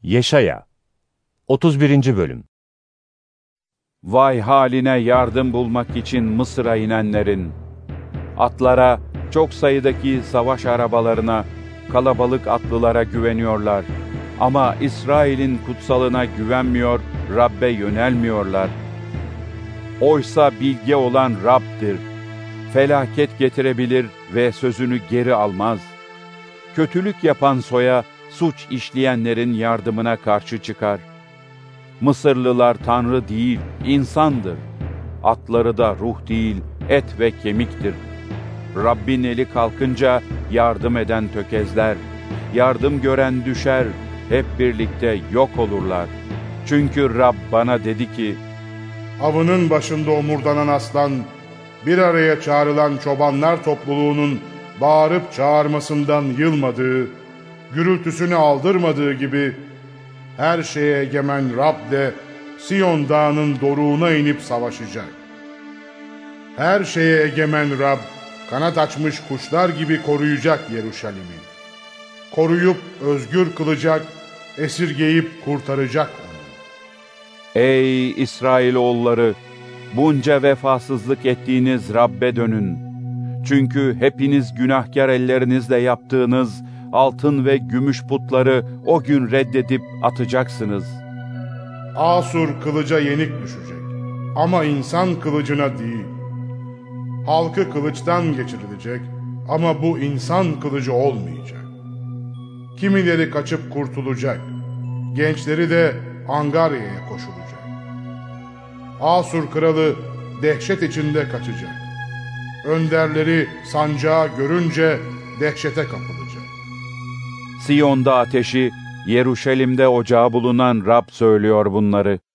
Yeşaya 31. Bölüm. Vay haline yardım bulmak için Mısır'a inenlerin! Atlara, çok sayıdaki savaş arabalarına, kalabalık atlılara güveniyorlar. Ama İsrail'in kutsalına güvenmiyor, Rab'be yönelmiyorlar. Oysa bilge olan Rab'dir. Felaket getirebilir ve sözünü geri almaz. Kötülük yapan soya, suç işleyenlerin yardımına karşı çıkar. Mısırlılar tanrı değil, insandır. Atları da ruh değil, et ve kemiktir. Rabbin eli kalkınca yardım eden tökezler. Yardım gören düşer, hep birlikte yok olurlar. Çünkü Rab bana dedi ki, avının başında omurdanan aslan, bir araya çağrılan çobanlar topluluğunun bağırıp çağırmasından yılmadığı, gürültüsünü aldırmadığı gibi, her şeye egemen Rab de Siyon Dağı'nın doruğuna inip savaşacak. Her şeye egemen Rab, kanat açmış kuşlar gibi koruyacak Yeruşalim'i. Koruyup özgür kılacak, esirgeyip kurtaracak onu. Ey İsrailoğulları! Bunca vefasızlık ettiğiniz Rab'be dönün. Çünkü hepiniz günahkar ellerinizle yaptığınız altın ve gümüş putları o gün reddedip atacaksınız. Asur kılıca yenik düşecek ama insan kılıcına değil. Halkı kılıçtan geçirilecek ama bu insan kılıcı olmayacak. Kimileri kaçıp kurtulacak, gençleri de Angarya'ya koşulacak. Asur kralı dehşet içinde kaçacak. Önderleri sancağı görünce dehşete kapılacak. Siyon'da ateşi, Yeruşalim'de ocağı bulunan Rab söylüyor bunları.